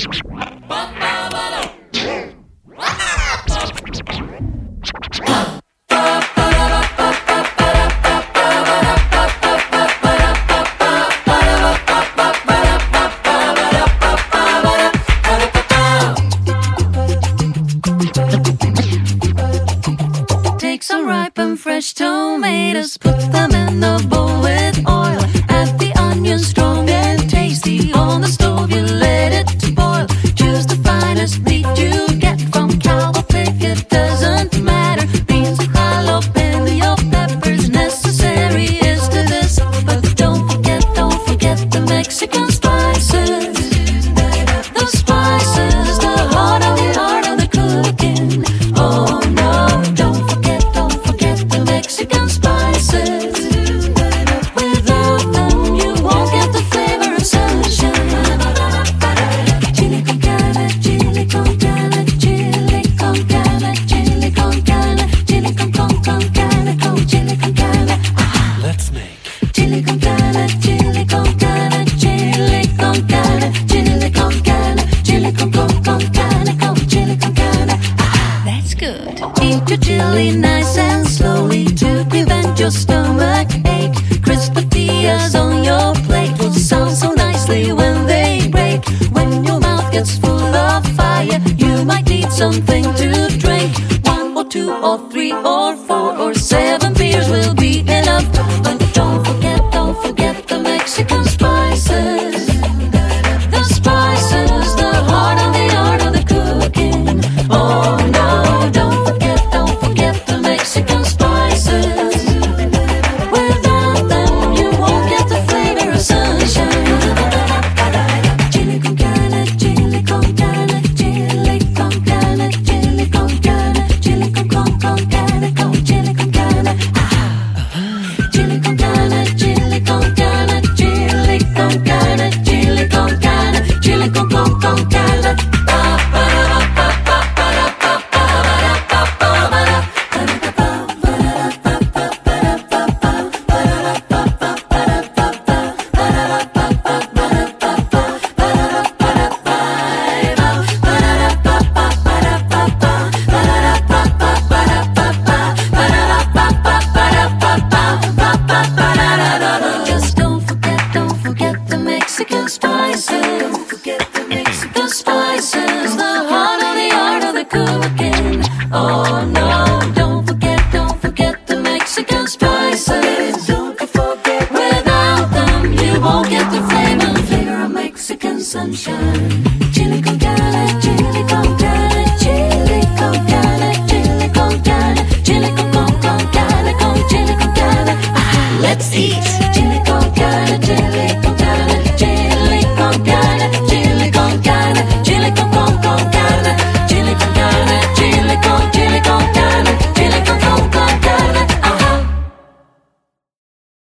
Take some ripe and fresh tomatoes, put them in the bowl with oil. Add the onions strong and tasty. On the stove you let it boil. Choose the finest meat you get from cow or pig, it doesn't matter. Beans, jalapeno, peppers, necessary is to this. But don't forget the Mexican spices. The spices, the heart of the cooking. Oh no, don't forget the Mexican spices. Without them you won't get the flavor of sunshine. Chili con carne, chili con carne, chili con carne, chili con carne, chili con carne, chili con carne. Let's make Chili con carne, chili con carne, chili con carne, chili con carne, chili con carne, chili con carne. That's good. Eat your chili nice and slowly to prevent your stomach ache. Crisp tortillas on your plate will sound so nicely when they break. When your mouth gets full of fire, you might need something to drink. 1 or 2 or 3 or 4 or 7 beers will be enough. But don't forget the Mexican spices. The spices, the heart and the art of the cooking. Oh no, don't forget the Mexican spices. Without them you won't get the flavor of sunshine. Chili con carne, chili con carne, chili con carne, chili con carne, chili con carne, chili con carne. Chili con carne, chili con carne, chili con carne, chili con carne, chili con carne. Just don't forget the Mexican spices. The spices, the heart of the art of the cooking. Oh no, don't forget the Mexican spices. Without them you won't get the flavor of Mexican sunshine. Chili con